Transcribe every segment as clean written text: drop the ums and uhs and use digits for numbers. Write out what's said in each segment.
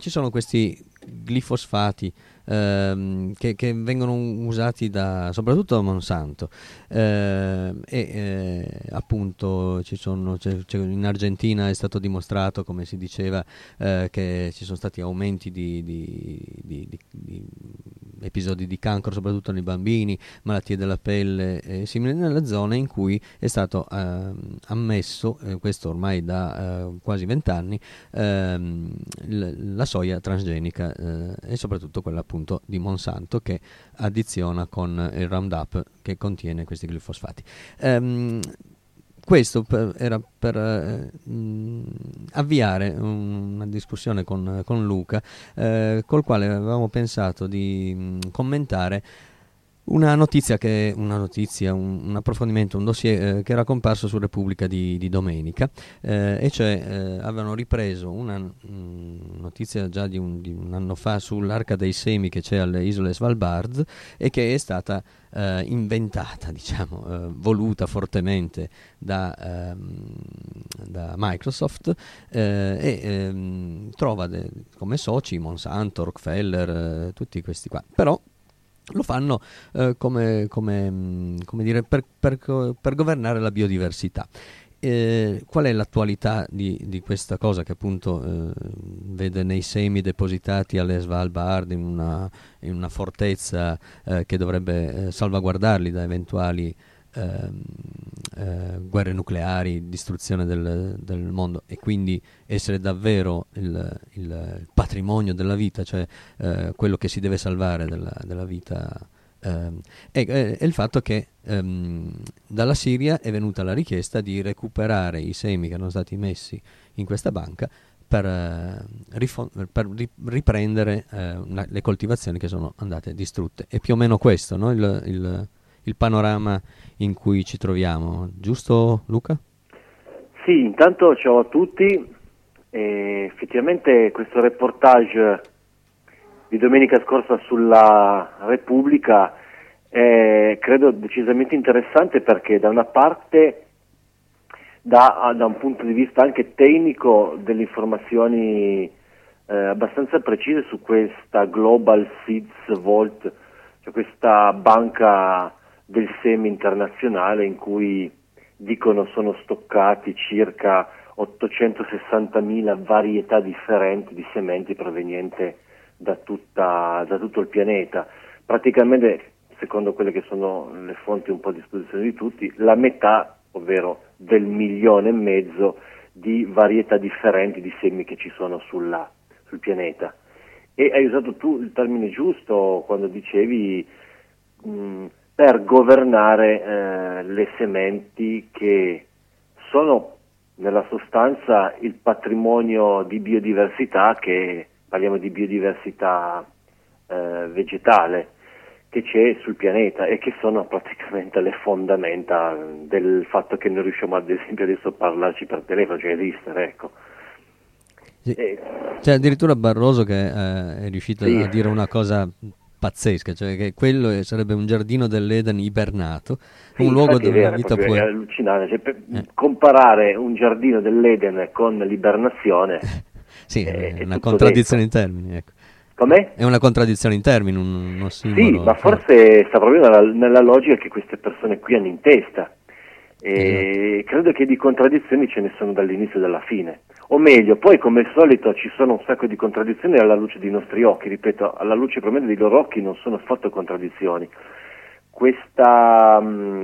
ci sono questi glifosfati che vengono usati soprattutto da Monsanto, appunto in Argentina è stato dimostrato, come si diceva, che ci sono stati aumenti di episodi di cancro, soprattutto nei bambini, malattie della pelle simili, nelle zone in cui è stato ammesso, questo ormai da quasi 20 anni, la soia transgenica, e soprattutto quella appunto di Monsanto, che addiziona con il Roundup che contiene questi glifosfati. Questo era per avviare una discussione con Luca, col quale avevamo pensato di commentare un approfondimento, un dossier che era comparso su Repubblica di domenica, e cioè avevano ripreso una notizia già di un anno fa sull'Arca dei Semi che c'è alle isole Svalbard e che è stata inventata, diciamo, voluta fortemente da Microsoft, e trova come soci Monsanto, Rockefeller, tutti questi qua. Però lo fanno come dire, per governare la biodiversità. Qual è l'attualità di questa cosa che appunto vede nei semi depositati alle Svalbard in una fortezza che dovrebbe salvaguardarli da eventuali guerre nucleari, distruzione del mondo, e quindi essere davvero il patrimonio della vita, cioè quello che si deve salvare della vita, è il fatto che dalla Siria è venuta la richiesta di recuperare i semi che erano stati messi in questa banca per riprendere le coltivazioni che sono andate distrutte. È più o meno questo, no? Il panorama in cui ci troviamo, giusto Luca? Sì, intanto ciao a tutti. Effettivamente questo reportage di domenica scorsa sulla Repubblica è, credo, decisamente interessante, perché da una parte da un punto di vista anche tecnico delle informazioni abbastanza precise su questa Global Seeds Vault, cioè questa banca del seme internazionale in cui dicono sono stoccati circa 860.000 varietà differenti di sementi provenienti da tutto il pianeta. Praticamente, secondo quelle che sono le fonti un po' a disposizione di tutti, la metà, ovvero del 1,5 milioni di varietà differenti di semi che ci sono sul pianeta. E hai usato tu il termine giusto quando dicevi per governare le sementi, che sono nella sostanza il patrimonio di biodiversità, che parliamo di biodiversità vegetale che c'è sul pianeta, e che sono praticamente le fondamenta del fatto che noi riusciamo ad esempio adesso a parlarci per telefono, cioè esistere, ecco. Sì. C'è addirittura Barroso che è riuscito a dire una cosa pazzesca, cioè che quello sarebbe un giardino dell'Eden ibernato, un luogo dove la vita può... È allucinante, cioè, comparare un giardino dell'Eden con l'ibernazione sì, è una contraddizione in termini, ecco. Com'è? È una contraddizione in termini, un ossimoro. Sì, ma forse sta proprio nella logica che queste persone qui hanno in testa. E credo che di contraddizioni ce ne sono dall'inizio e dalla fine. O meglio, poi come al solito ci sono un sacco di contraddizioni alla luce dei nostri occhi, ripeto, alla luce probabilmente dei loro occhi non sono affatto contraddizioni. Questa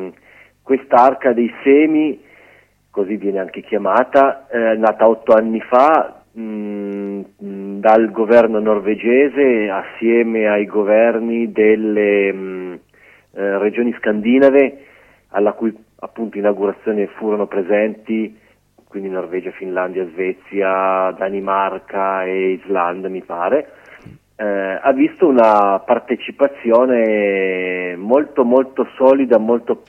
arca dei semi, così viene anche chiamata, nata 8 anni fa dal governo norvegese assieme ai governi delle regioni scandinave, alla cui appunto inaugurazione furono presenti quindi Norvegia, Finlandia, Svezia, Danimarca e Islanda, mi pare, ha visto una partecipazione molto molto solida, molto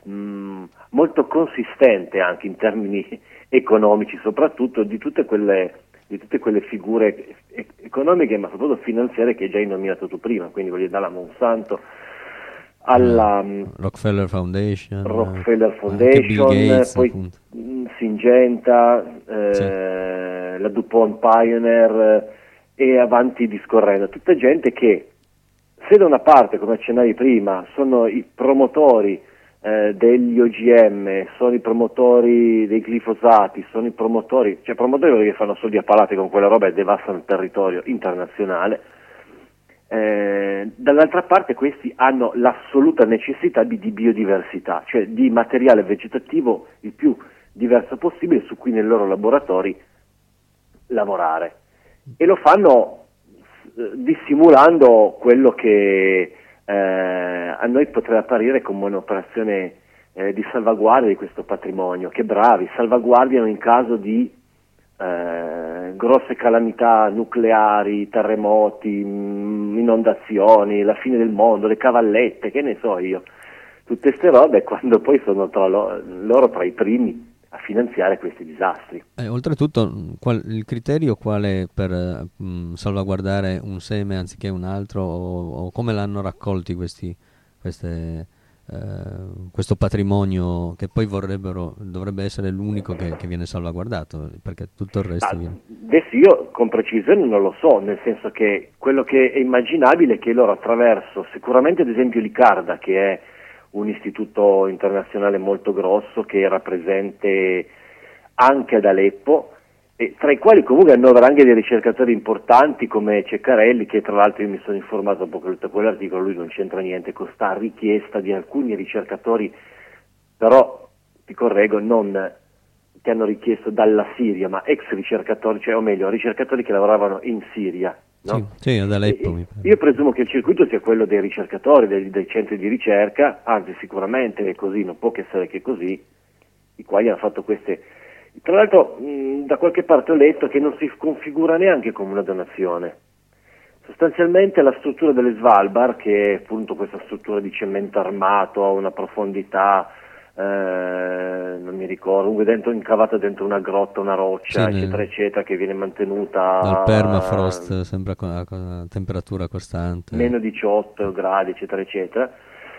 consistente anche in termini economici, soprattutto di tutte quelle figure economiche, ma soprattutto finanziarie che hai già nominato tu prima, quindi voglio dalla Monsanto alla Rockefeller Foundation, Bill Gates, poi appunto. Syngenta, la DuPont Pioneer e avanti discorrendo. Tutta gente che, se da una parte, come accennavi prima, sono i promotori degli OGM, sono i promotori dei glifosati, sono i promotori che fanno soldi a palate con quella roba e devastano il territorio internazionale, dall'altra parte questi hanno l'assoluta necessità di biodiversità, cioè di materiale vegetativo il più diverso possibile su cui nei loro laboratori lavorare, e lo fanno dissimulando quello che a noi potrebbe apparire come un'operazione di salvaguardia di questo patrimonio. Che bravi, salvaguardiano in caso di grosse calamità nucleari, terremoti, inondazioni, la fine del mondo, le cavallette, che ne so io, tutte ste robe, quando poi sono loro tra i primi a finanziare questi disastri. Oltretutto, il criterio quale per salvaguardare un seme anziché un altro, o come l'hanno raccolti questo patrimonio che poi dovrebbe essere l'unico che viene salvaguardato, perché tutto il resto viene... Adesso io con precisione non lo so, nel senso che quello che è immaginabile è che loro attraverso, sicuramente ad esempio l'ICARDA, che è un istituto internazionale molto grosso che era presente anche ad Aleppo, e tra i quali comunque annovera anche dei ricercatori importanti come Ceccarelli, che tra l'altro io mi sono informato dopo che ho letto quell'articolo, lui non c'entra niente con sta richiesta di alcuni ricercatori, però ti correggo, non che hanno richiesto dalla Siria, ma ex ricercatori, cioè o meglio ricercatori che lavoravano in Siria. No? Sì, ad Aleppo. Io presumo che il circuito sia quello dei ricercatori, dei centri di ricerca, anzi sicuramente è così, non può che essere che così, i quali hanno fatto queste... Tra l'altro da qualche parte ho letto che non si configura neanche come una donazione. Sostanzialmente la struttura delle Svalbard, che è appunto questa struttura di cemento armato a una profondità, non mi ricordo, incavata dentro una grotta, una roccia, eccetera, eccetera, che viene mantenuta dal permafrost, sempre a temperatura costante, meno 18 gradi, eccetera, eccetera.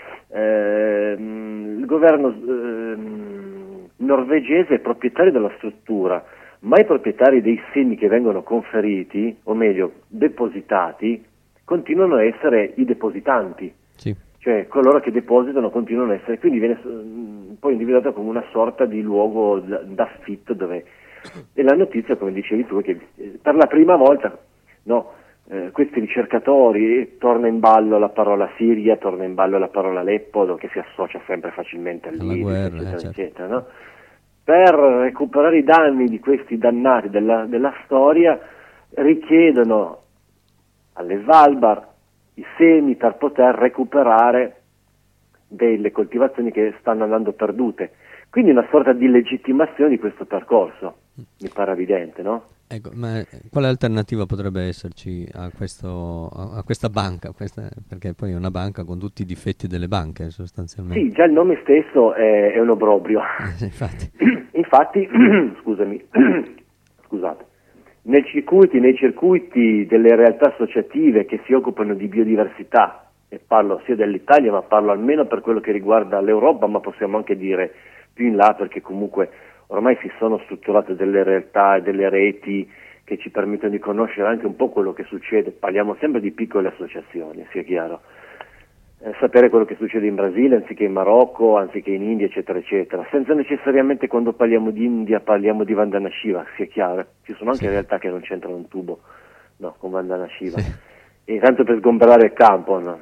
Il governo norvegese è proprietario della struttura, ma i proprietari dei semi che vengono conferiti, o meglio depositati, continuano a essere i depositanti. Sì. Cioè coloro che depositano continuano a essere, quindi viene poi individuata come una sorta di luogo d'affitto dove... E la notizia, come dicevi tu, è che per la prima volta questi ricercatori, torna in ballo la parola Siria, torna in ballo la parola Aleppo, che si associa sempre facilmente all'ISIS, guerra, eccetera, certo. eccetera, no? Per recuperare i danni di questi dannati della storia richiedono alle Svalbard i semi per poter recuperare delle coltivazioni che stanno andando perdute. Quindi una sorta di legittimazione di questo percorso, mi pare evidente, no? Ecco, ma quale alternativa potrebbe esserci a questa banca? Perché poi è una banca con tutti i difetti delle banche, sostanzialmente. Sì, già il nome stesso è un obbrobrio. Infatti, scusate, nei circuiti delle realtà associative che si occupano di biodiversità, e parlo sia dell'Italia, ma parlo almeno per quello che riguarda l'Europa, ma possiamo anche dire più in là, perché comunque ormai si sono strutturate delle realtà e delle reti che ci permettono di conoscere anche un po' quello che succede. Parliamo sempre di piccole associazioni, sia chiaro. Sapere quello che succede in Brasile anziché in Marocco, anziché in India, eccetera, eccetera. Senza necessariamente, quando parliamo di India, parliamo di Vandana Shiva, sia chiaro. Ci sono anche realtà che non c'entrano un tubo, no, con Vandana Shiva. Sì. E tanto per sgomberare il campo, no?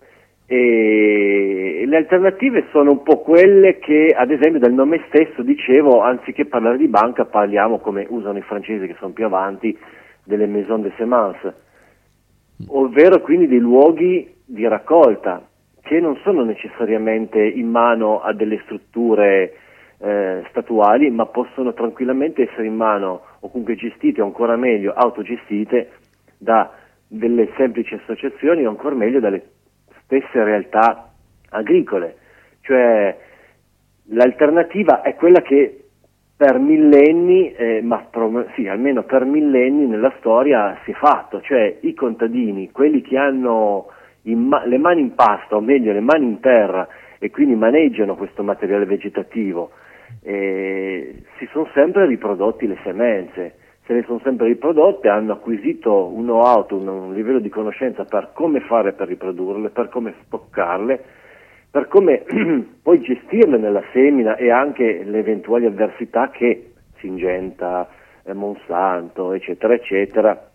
E le alternative sono un po' quelle che, ad esempio, dal nome stesso dicevo, anziché parlare di banca parliamo, come usano i francesi che sono più avanti, delle maison de semence, ovvero quindi dei luoghi di raccolta che non sono necessariamente in mano a delle strutture statuali, ma possono tranquillamente essere in mano, o comunque gestite, o ancora meglio autogestite da delle semplici associazioni, o ancora meglio dalle stesse realtà agricole. Cioè l'alternativa è quella che per millenni, almeno per millenni nella storia si è fatto, cioè i contadini, quelli che hanno le mani in pasta, o meglio le mani in terra, e quindi maneggiano questo materiale vegetativo, si sono sempre riprodotti le semenze, se le sono sempre riprodotte, hanno acquisito un know-how, un livello di conoscenza per come fare per riprodurle, per come stoccarle, per come poi gestirle nella semina e anche le eventuali avversità che Syngenta, Monsanto, eccetera, eccetera,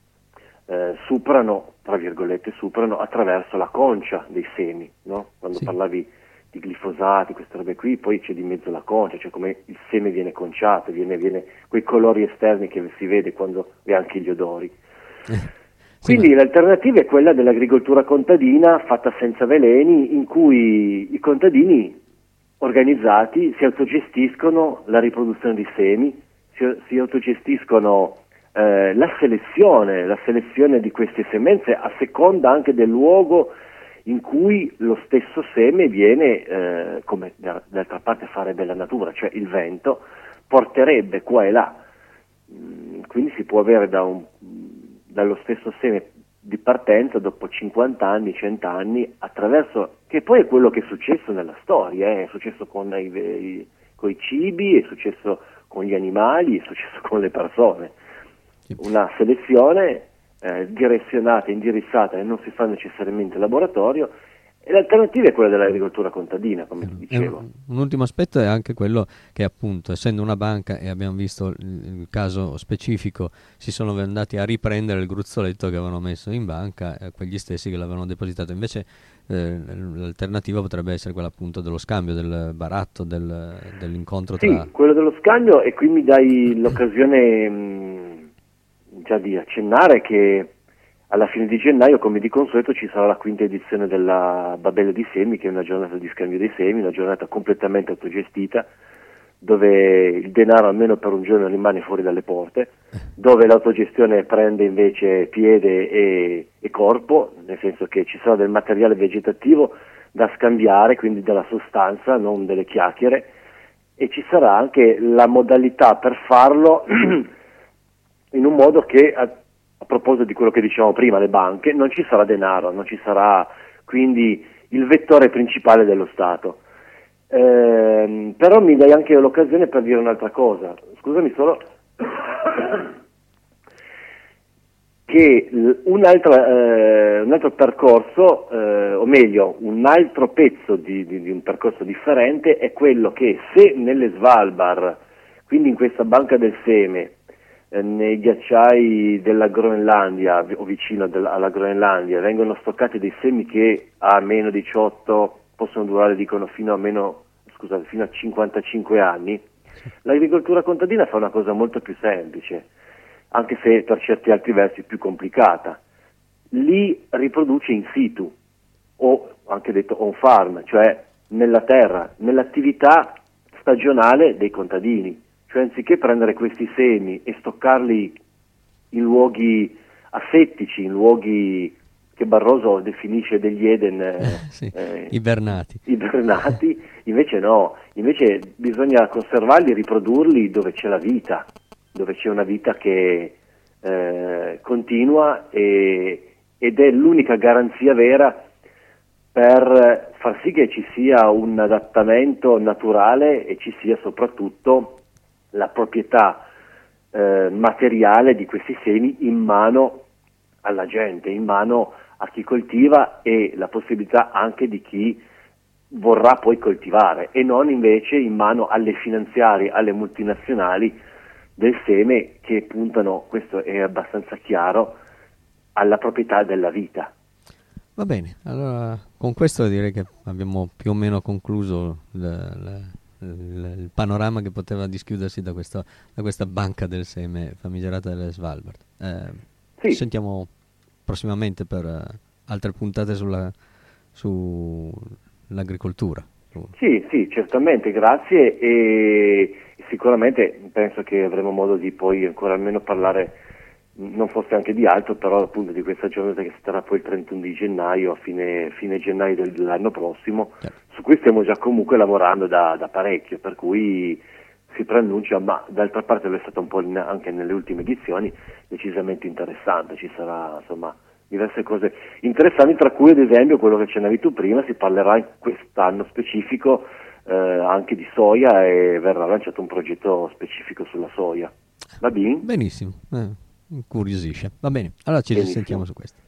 superano, tra virgolette, superano attraverso la concia dei semi, no? Quando parlavi di glifosati, queste robe qui, poi c'è di mezzo la concia, cioè come il seme viene conciato, viene quei colori esterni che si vede quando, e anche gli odori. Quindi l'alternativa è quella dell'agricoltura contadina fatta senza veleni, in cui i contadini organizzati si autogestiscono la riproduzione di semi, si autogestiscono la selezione di queste semenze a seconda anche del luogo in cui lo stesso seme viene, come d'altra parte farebbe la natura, cioè il vento, porterebbe qua e là. Quindi si può avere dallo stesso seme di partenza dopo 50 anni, 100 anni, attraverso, che poi è quello che è successo nella storia, è successo con i cibi, è successo con gli animali, è successo con le persone. Una selezione direzionata, indirizzata, e non si fa necessariamente in laboratorio, e l'alternativa è quella dell'agricoltura contadina, come ti dicevo. Un ultimo aspetto è anche quello che, appunto, essendo una banca, e abbiamo visto il caso specifico, si sono andati a riprendere il gruzzoletto che avevano messo in banca, quegli stessi che l'avevano depositato. Invece l'alternativa potrebbe essere quella, appunto, dello scambio, del baratto, dell'incontro tra... Sì, quello dello scambio, e qui mi dai l'occasione già di accennare che alla fine di gennaio, come di consueto, ci sarà la quinta edizione della Babele di Semi, che è una giornata di scambio dei semi, una giornata completamente autogestita, dove il denaro almeno per un giorno rimane fuori dalle porte, dove l'autogestione prende invece piede e corpo, nel senso che ci sarà del materiale vegetativo da scambiare, quindi della sostanza, non delle chiacchiere, e ci sarà anche la modalità per farlo in un modo che, a proposito di quello che dicevamo prima, le banche, non ci sarà denaro, non ci sarà quindi il vettore principale dello Stato. Però mi dai anche l'occasione per dire un'altra cosa, scusami solo, che un altro percorso, o meglio, un altro pezzo di un percorso differente è quello che, se nelle Svalbard, quindi in questa banca del seme, nei ghiacciai della Groenlandia o vicino alla Groenlandia, vengono stoccati dei semi che a meno 18 possono durare, dicono, fino a 55 anni, l'agricoltura contadina fa una cosa molto più semplice, anche se per certi altri versi più complicata. Li riproduce in situ, o anche detto on farm, cioè nella terra, nell'attività stagionale dei contadini. Cioè, anziché prendere questi semi e stoccarli in luoghi asettici, in luoghi che Barroso definisce degli Eden ibernati, invece no, invece bisogna conservarli, riprodurli dove c'è la vita, dove c'è una vita che continua, ed è l'unica garanzia vera per far sì che ci sia un adattamento naturale e ci sia soprattutto la proprietà materiale di questi semi in mano alla gente, in mano a chi coltiva, e la possibilità anche di chi vorrà poi coltivare, e non invece in mano alle finanziarie, alle multinazionali del seme, che puntano, questo è abbastanza chiaro, alla proprietà della vita. Va bene, allora con questo direi che abbiamo più o meno concluso il panorama che poteva dischiudersi da questa banca del seme famigerata delle Svalbard. Ci sentiamo prossimamente per altre puntate sull'agricoltura. Sì, certamente, grazie, e sicuramente penso che avremo modo di poi ancora almeno parlare, non forse anche di altro, però appunto di questa giornata che sarà poi il 31 di gennaio, a fine gennaio dell'anno prossimo, su cui stiamo già comunque lavorando da parecchio, per cui si preannuncia, ma d'altra parte lo è stato un po' anche nelle ultime edizioni, decisamente interessante. Ci sarà, insomma, diverse cose interessanti, tra cui ad esempio quello che accennavi tu prima, si parlerà in quest'anno specifico anche di soia, e verrà lanciato un progetto specifico sulla soia. Va bene? Benissimo, incuriosisce. Va bene, allora ci Benissimo. risentiamo su questo.